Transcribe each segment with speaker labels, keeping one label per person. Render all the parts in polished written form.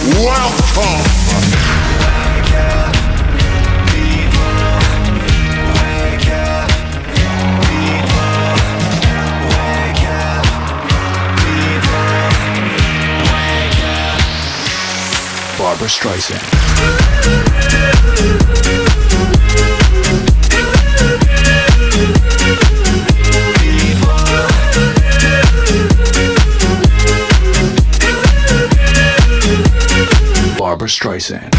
Speaker 1: Welcome.
Speaker 2: Barbra Streisand. Barbra Streisand.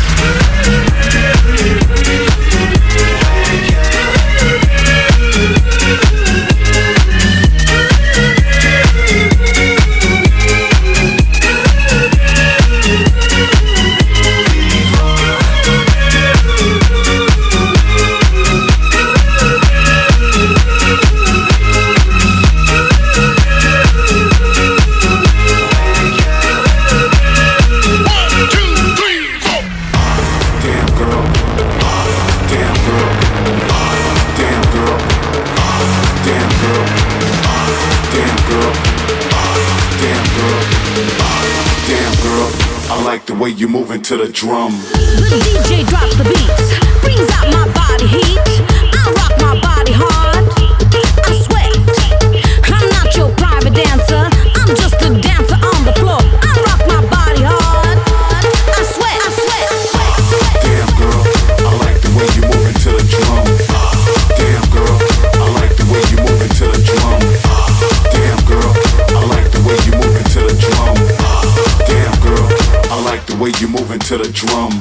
Speaker 1: Way you moving to the drum.
Speaker 3: The DJ drops the beats, brings out my body heat. I rock my body hard. I sweat. I'm not your private dancer. I'm just a dancer on the floor. I rock my body hard. I sweat. I sweat.
Speaker 1: Damn girl, I like the way you moving to the drum. Damn girl, I like the way you moving to the drum. Damn girl, I like the way you moving to the drum. Damn girl, I like the way you moving to the drum.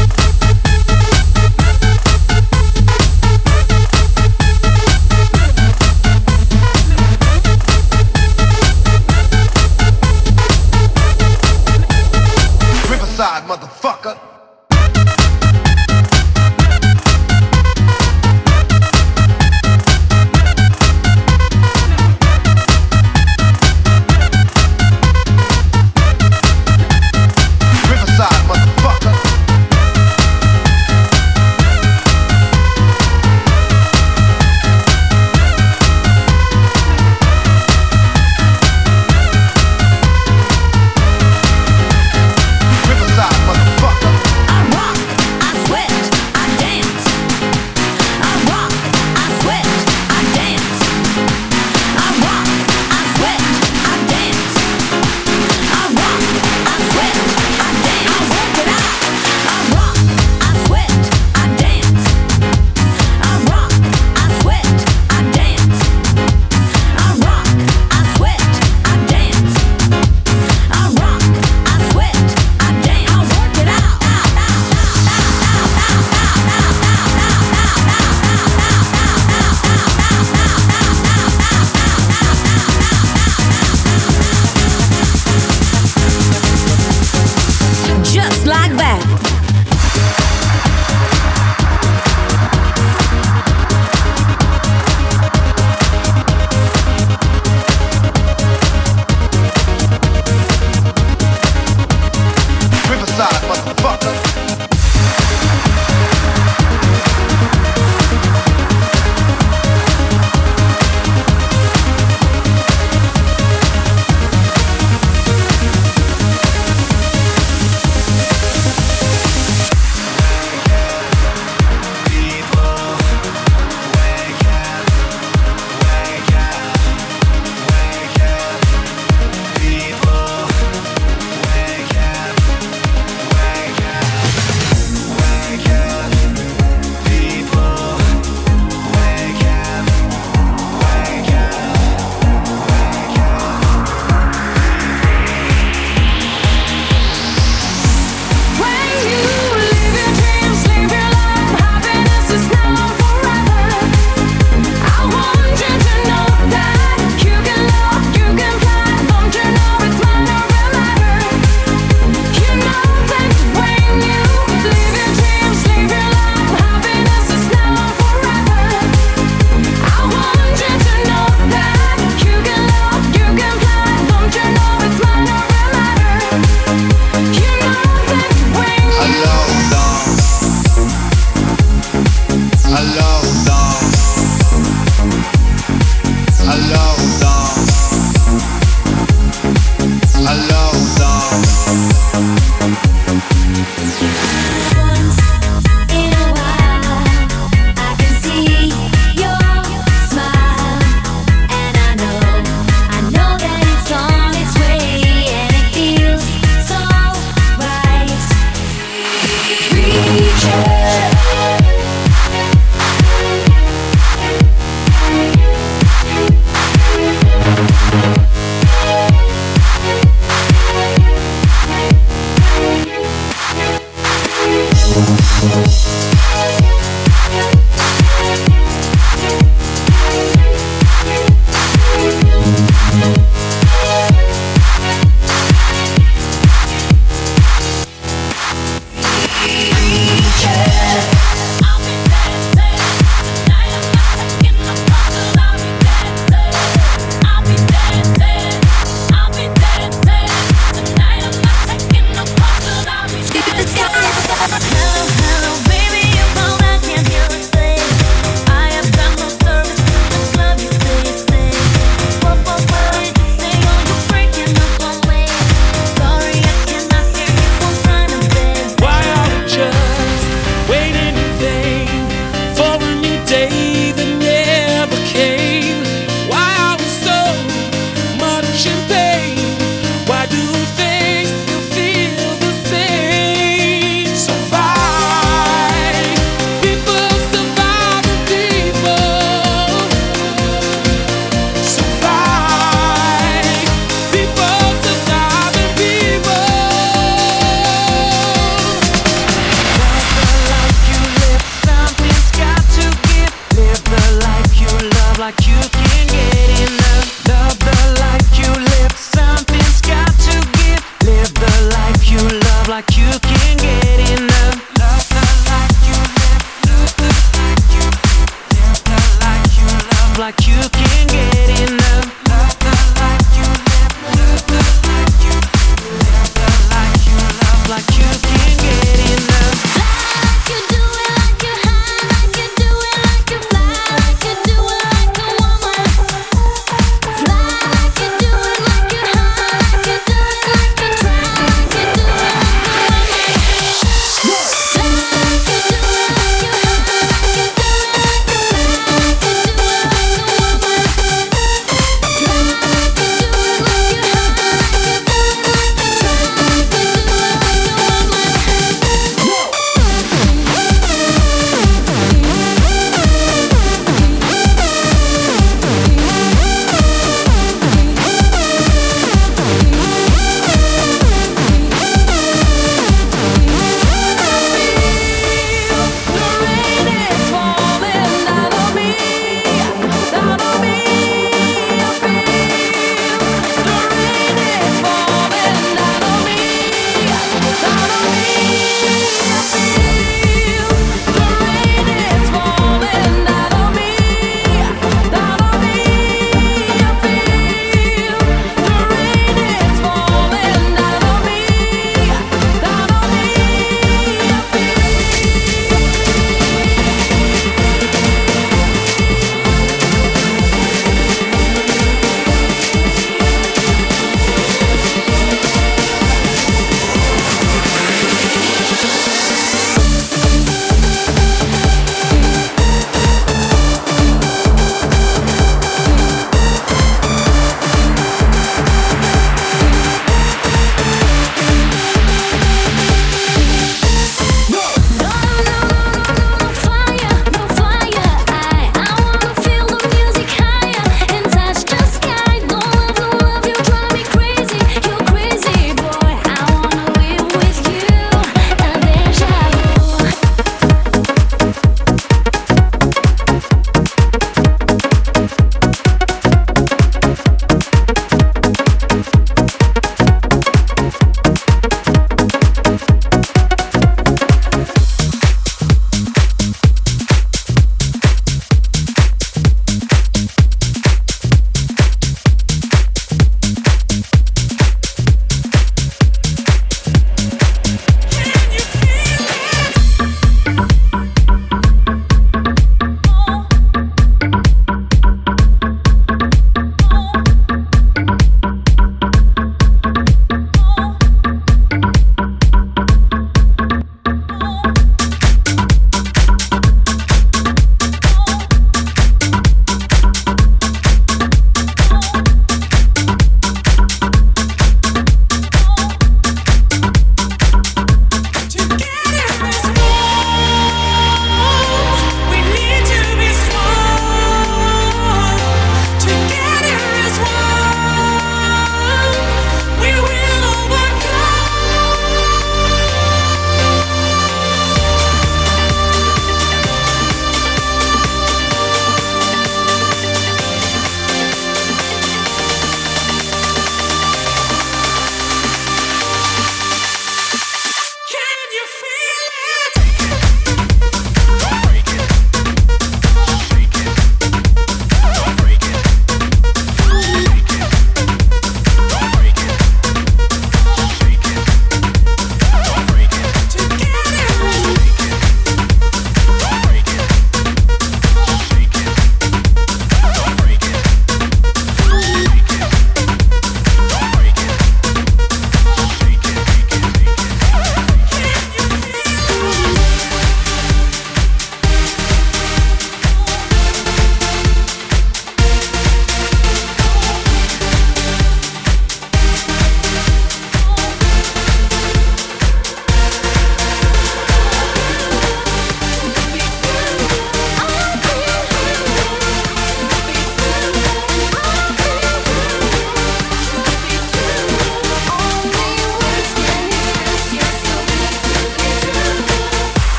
Speaker 4: Riverside, motherfucker.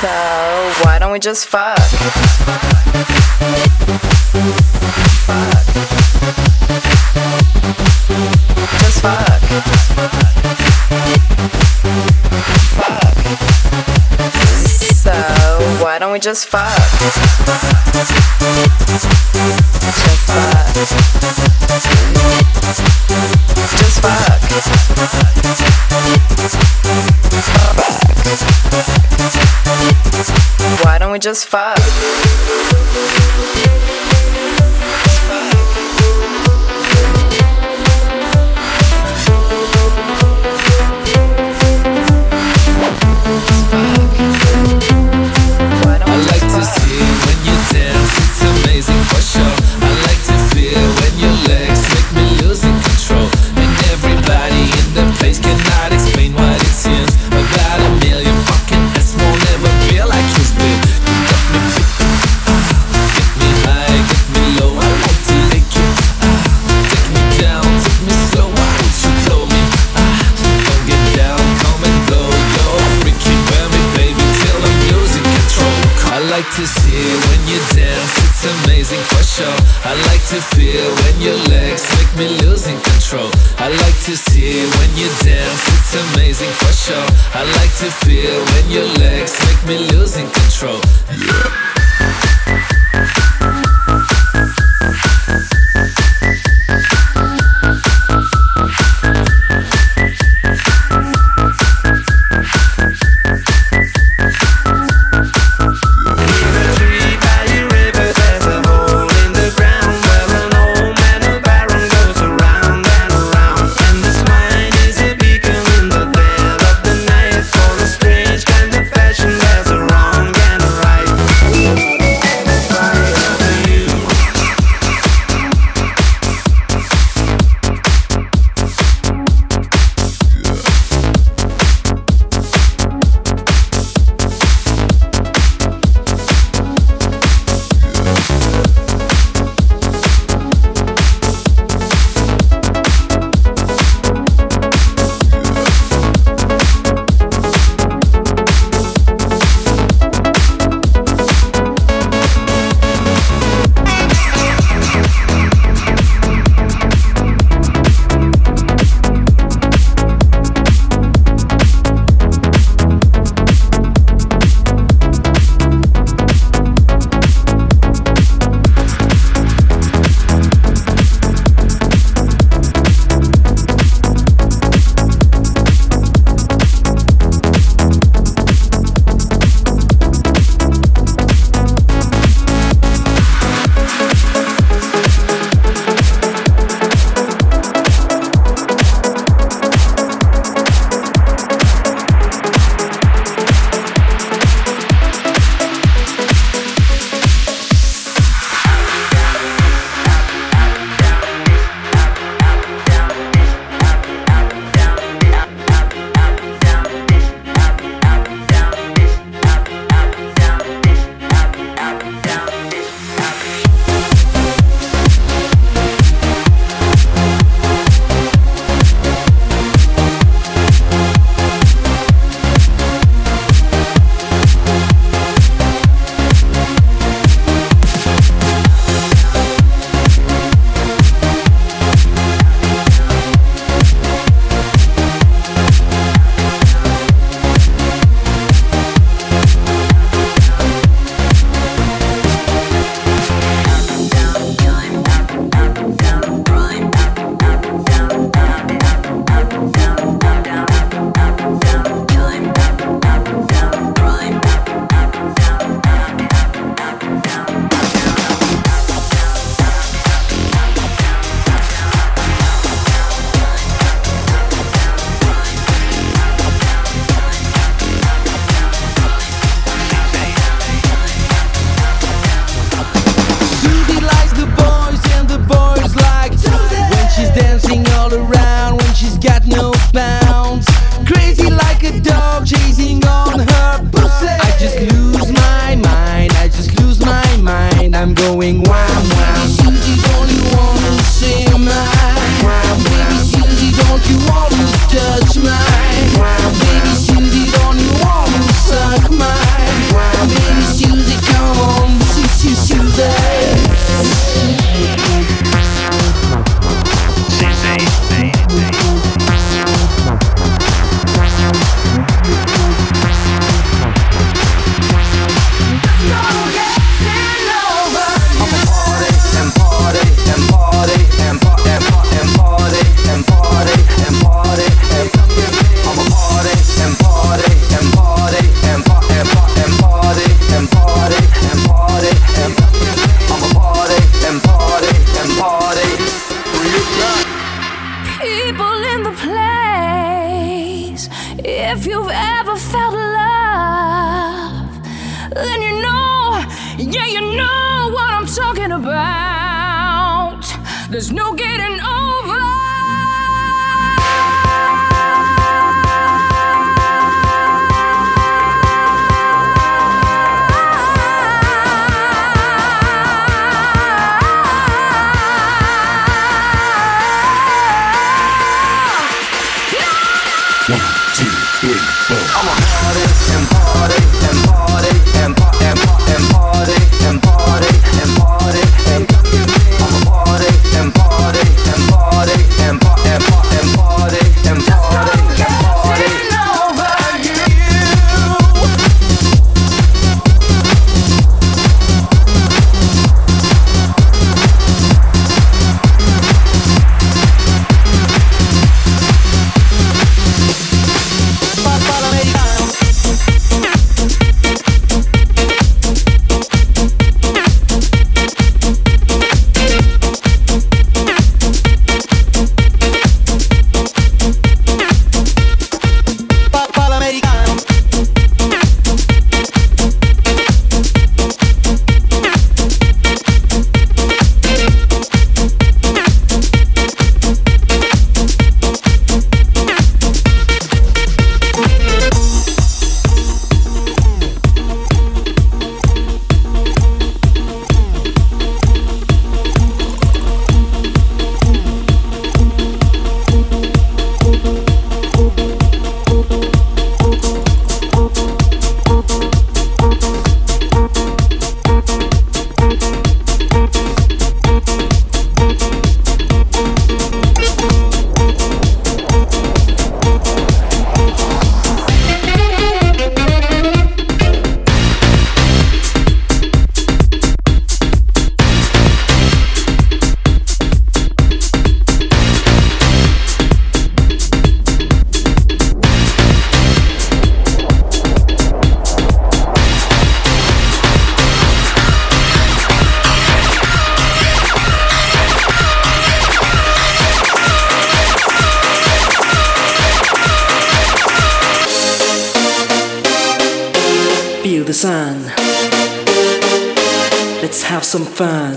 Speaker 5: So why don't we just fuck? Fuck. Just fuck. Fuck. So why don't we just fuck? Just fuck. Just fuck. Why don't we just fuck?
Speaker 6: To see when you dance, it's amazing for sure. I like to feel when your legs make me losing control. I like to see when you dance, it's amazing for sure. I like to feel when your legs make me losing control.
Speaker 7: Baby Susie, don't you wanna suck mine?
Speaker 3: Yeah, you know what I'm talking about. There's no getting over.
Speaker 4: I'ma party and party and party and party and party and party and party and come get me. I'ma party and party and party and party and party and party and party and party over you.
Speaker 7: Feel the sun. Let's have some fun.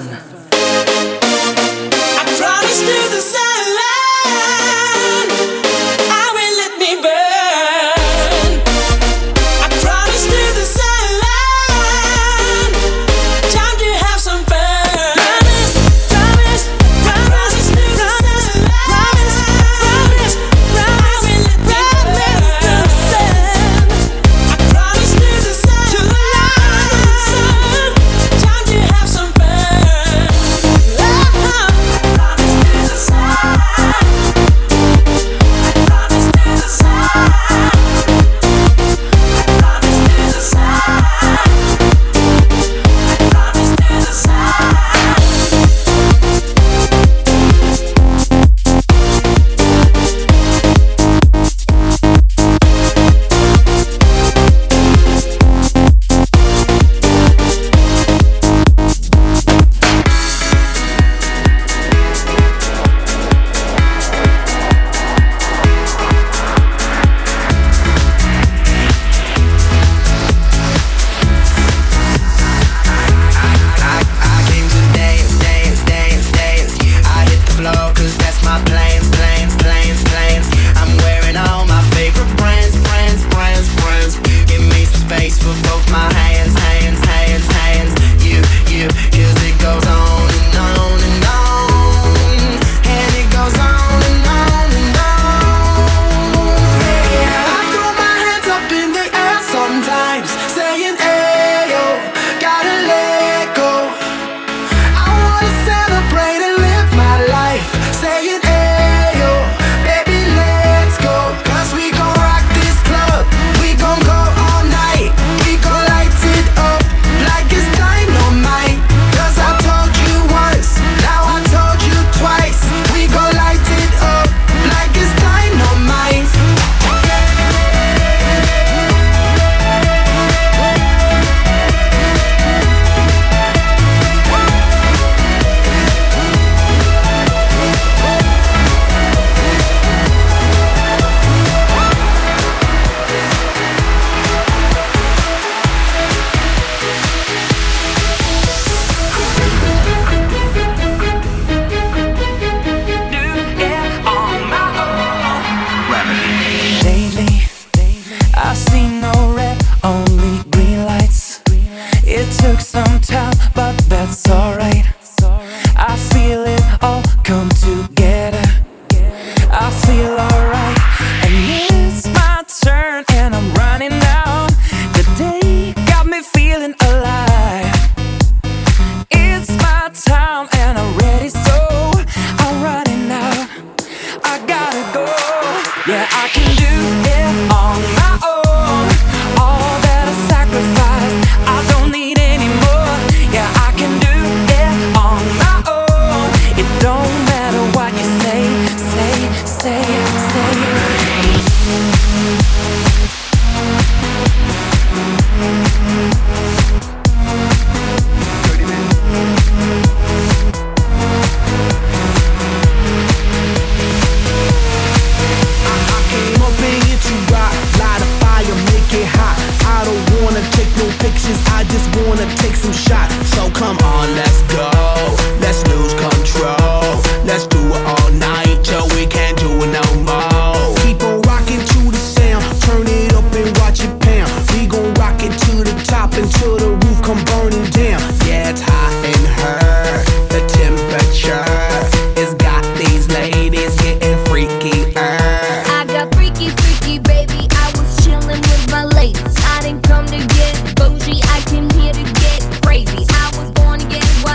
Speaker 8: I promise to the sunlight, I will let me burn. I promise to the sunlight, time to have some fun. Promise, promise, promise to the sunlight. Promise, promise, promise, I will let me burn. I promise to the sunlight, time to have some fun.
Speaker 9: Come on, let's go. Let's lose control. Let's do it all night till we can't do it no more. Keep on rocking to the sound. Turn it up and watch it pound. We gon' rock it to the top until the roof come burning down. Yeah, it's hot in her. The temperature has got these ladies getting freaky.
Speaker 3: I got freaky, freaky, baby. I was chillin' with my ladies. I didn't come to get bougie. I came here to get crazy. I was born to get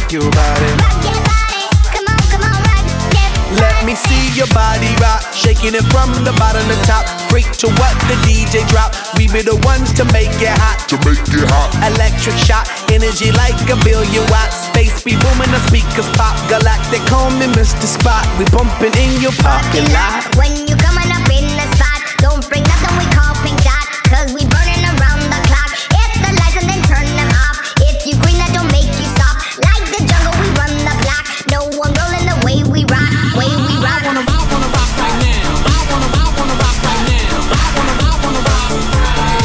Speaker 9: your body.
Speaker 3: Rock your body, come on, rock it.
Speaker 9: Let me see your body rock, shaking it from the bottom to top. Freak to what the DJ drop. We be the ones to make it hot. Electric shock, energy like a billion watts. Space be booming, the speakers pop. Galactic, call me Mr. Spot. We bumping in your parking lot.
Speaker 3: When you coming up in the spot, don't bring nothing we call pink dot, 'cause we burning around the clock. Hit the lights and then turn them off. If you green, that don't make you stop. Like the jungle, we run the block. No one rolling the way we rock, way we rock.
Speaker 8: I wanna rock right now. I wanna rock right now. I wanna rock right now.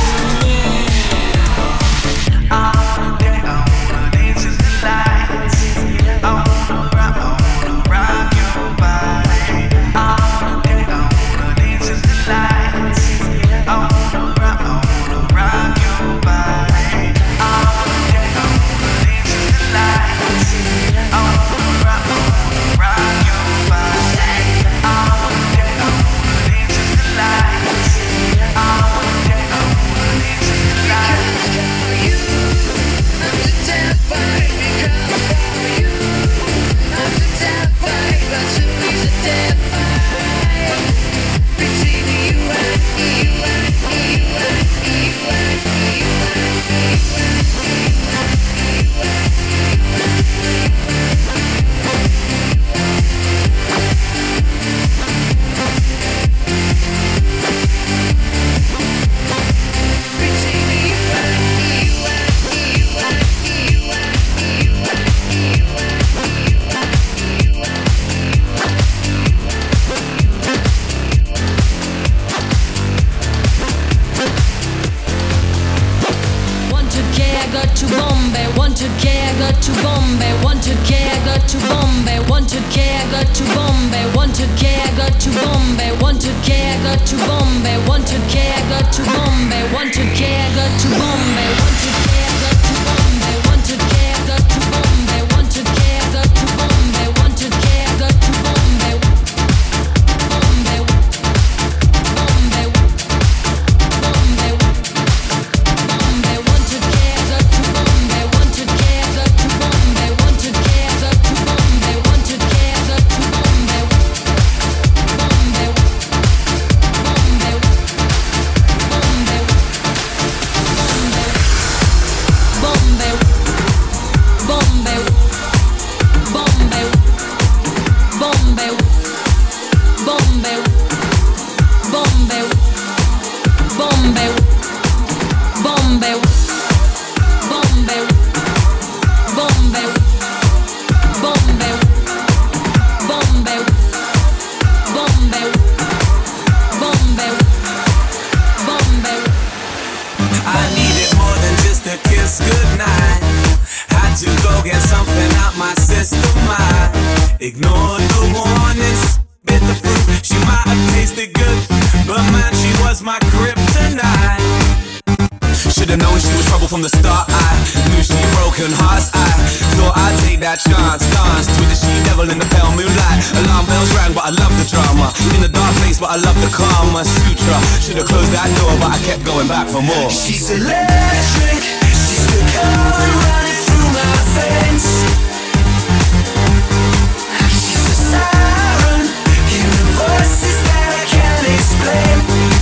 Speaker 10: She's electric, she's the color running through my veins. She's a siren, hearing voices that I can't explain.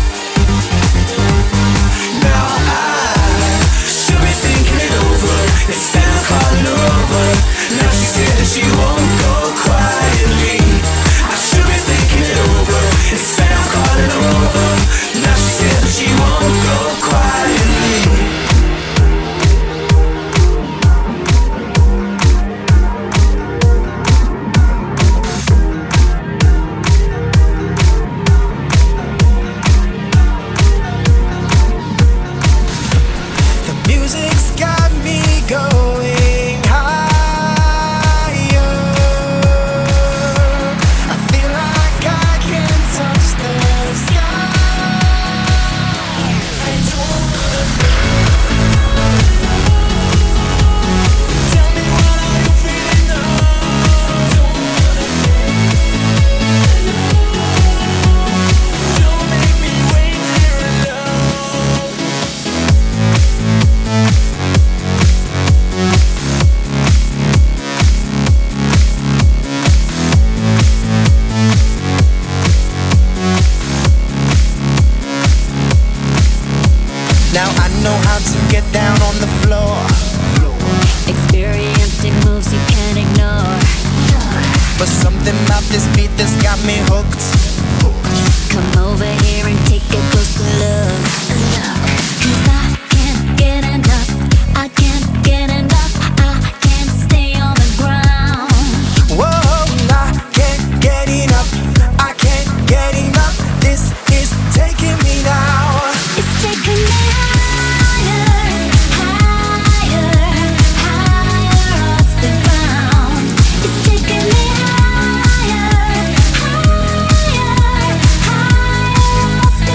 Speaker 10: Now I should be thinking it over instead of calling her over. Now she's here and she won't go quietly. I should be thinking it over instead of calling her over. Now she's here and she won't go quietly.
Speaker 9: get down on the floor.
Speaker 3: Experiencing moves you can't ignore.
Speaker 9: But something about this beat that's got me hooked.
Speaker 3: Come over here and take a closer look. 'Cause I can't get enough. I can't get enough. I can't stay on the ground.
Speaker 9: Whoa, I can't get enough. I can't get enough. This is taking me now.
Speaker 3: It's taking me higher, higher, higher off the ground. It's taking me higher, higher, higher off the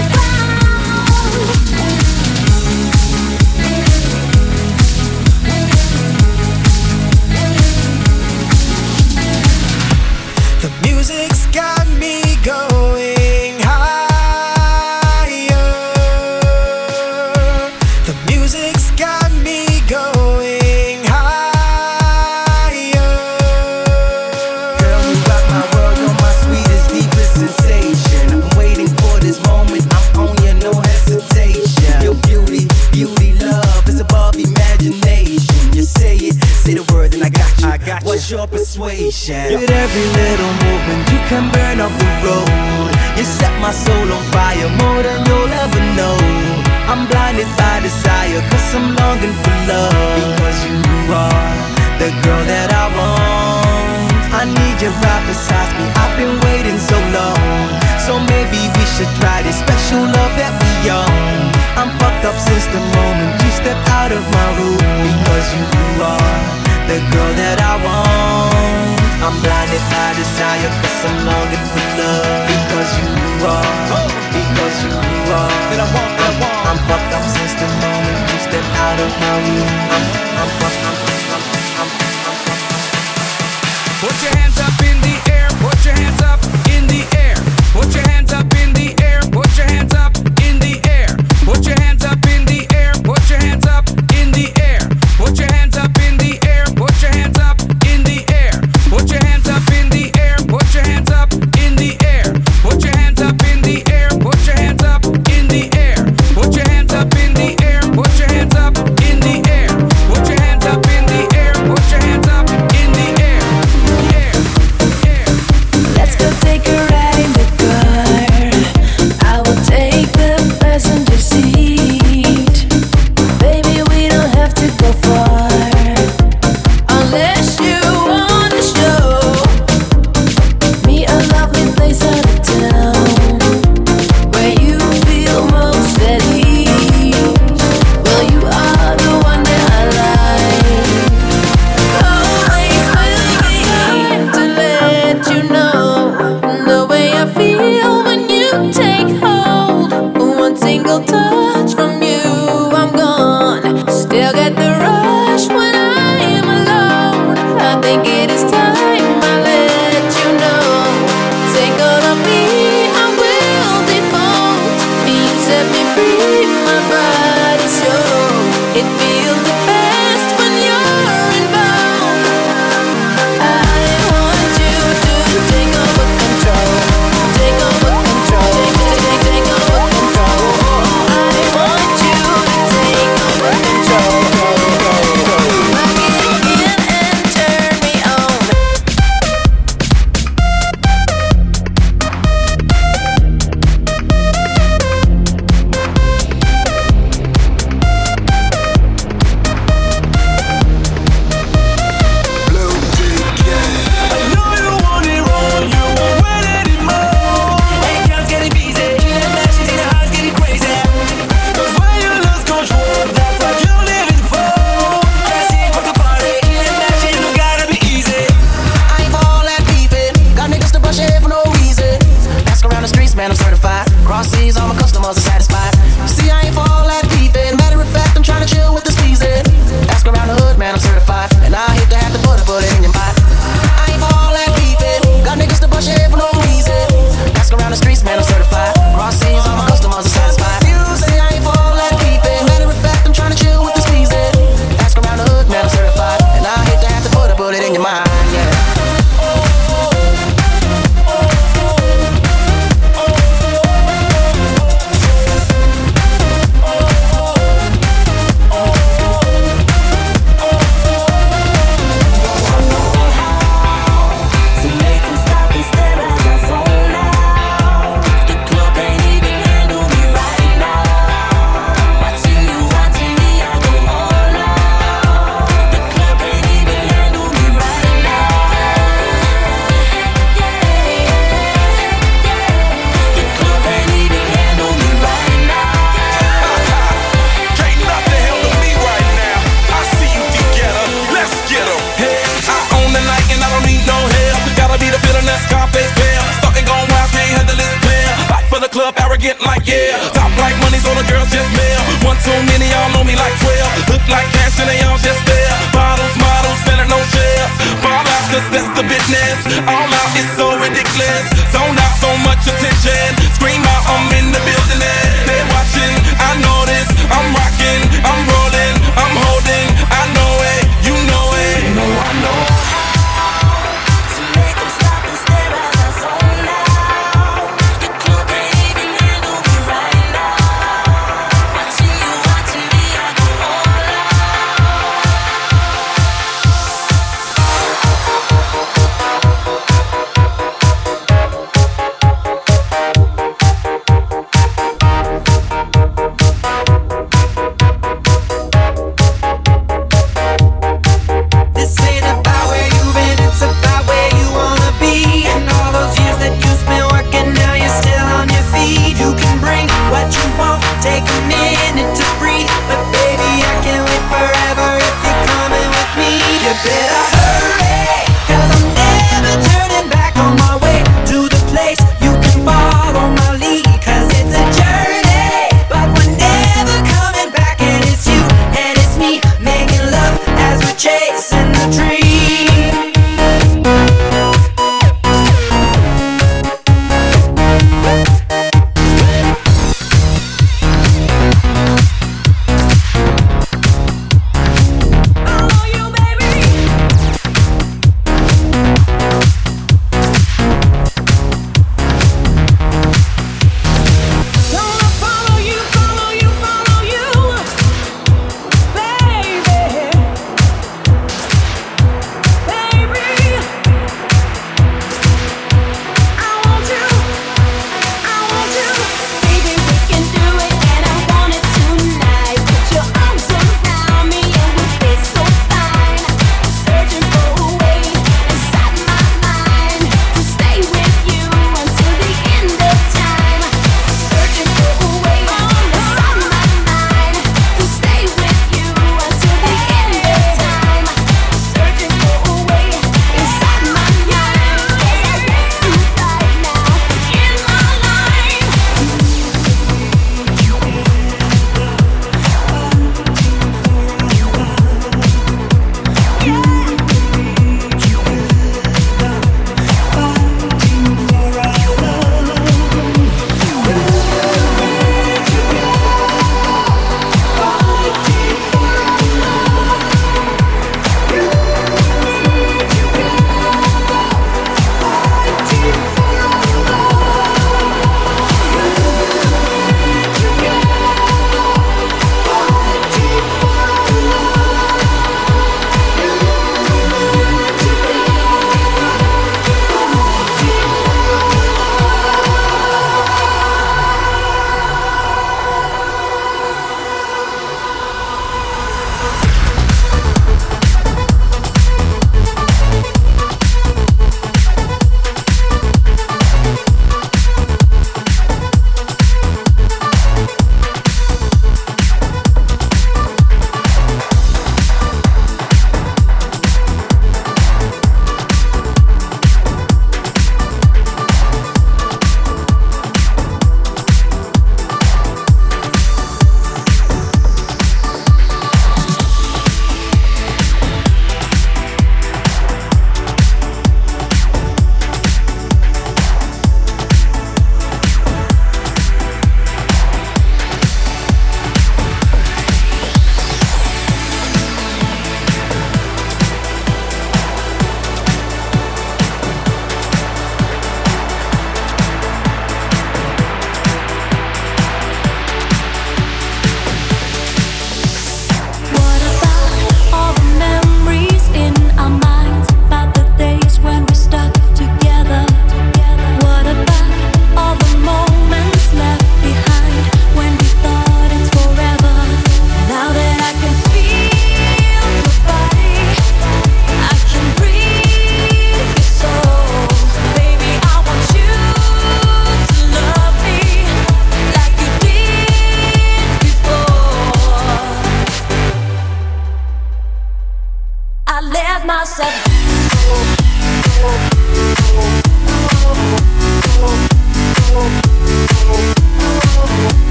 Speaker 9: The music's got me going higher. The music's got me going higher. Girl, you rock my world, you're my sweetest, deepest sensation. I'm waiting for this moment, I'm on you, no hesitation. Your beauty, beauty, love is above imagination. You say it, say the word and I got you. What's your persuasion? With every little movement, you can burn up the road. You set my soul on fire more than you'll ever know. I'm blinded by desire, 'cause I'm longing for love. Because you are the girl that I want. I need you right beside me, I've been waiting so long. So maybe we should try this special love that we own. I'm fucked up since the moment you stepped out of my room. Because you are the girl that I want. I'm blinded by desire, 'cause I'm longing for love. Because you are, because you are that I want, that I want. I'm fucked up since the moment you stepped out of my room. I'm fucked up.
Speaker 6: Put your hands up in the air, put your hands up in the air. Put your hands up in the air, put your hands up in the air. Put your hands up in the air, put your hands up in the air. Put your hands up in the air, put your hands up in the air. Put your hands up in the air, put your hands up in the air. Put your hands up in the air, put your hands up in the air. Put your hands up in the air, put your hands up in the air. Put your hands up in the air, put your hands up in the air.
Speaker 3: Let's go take a ride in the car. I will take the passenger seat. Baby, we don't have to go far. Unless you wanna show me a lovely place out of town where you feel most at ease. Well, you are the one that I like. Always will be to let you know the way I feel when you take hold. One single touch from you, I'm gone. Still get the rush when I am alone. I think it is time I let you know. Take all of me, I will default. You set me free, my body's yours. It feels the best when you're involved. I want you to take over control. Take over control. Take over control. I want you to take over control. Plug it in and turn me on.
Speaker 11: girls just male. One too many, y'all know me like 12. Look like cash and they all just there. Bottles, models, selling no shares. Fall out, cause that's the business. All out is so ridiculous. Zone out, so much attention. Scream out, I'm in the building. They're watching, I know this. I'm rocking, I'm rolling, I'm holding. I know it, you know it. You know I know.
Speaker 10: To make them stop and stare as I zone out. The club can't even handle me right now. Watching you, watching me, I go all out.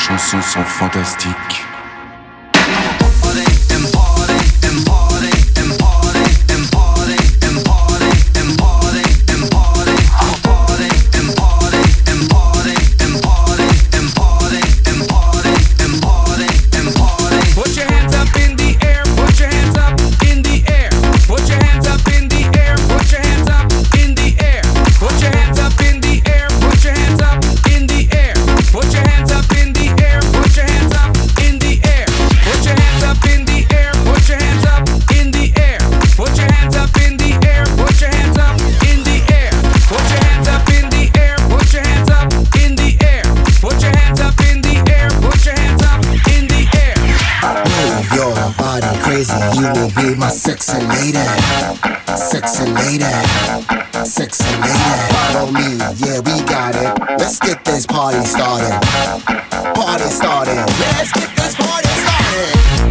Speaker 1: chansons sont fantastiques.
Speaker 12: You will be my sexy lady, sexy lady, sexy lady. Follow me, yeah, we got it. Let's get this party started. Party started. Let's get this party started.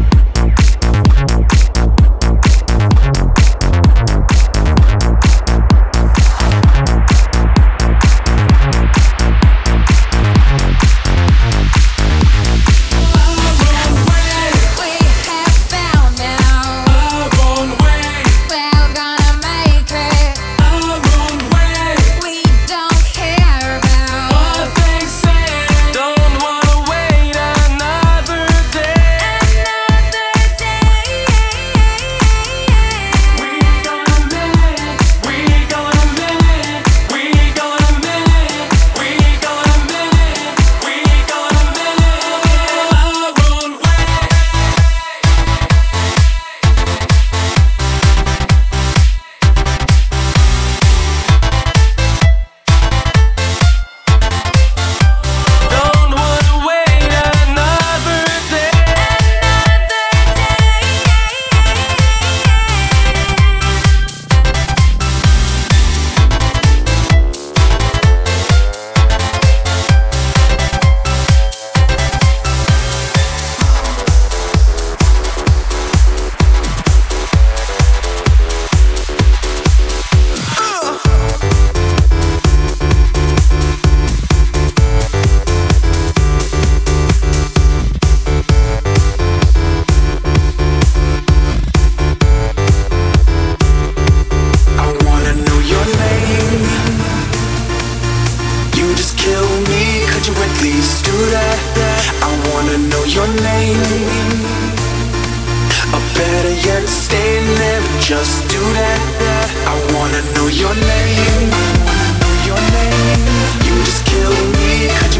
Speaker 10: Just do that. I wanna know your name. You just kill me.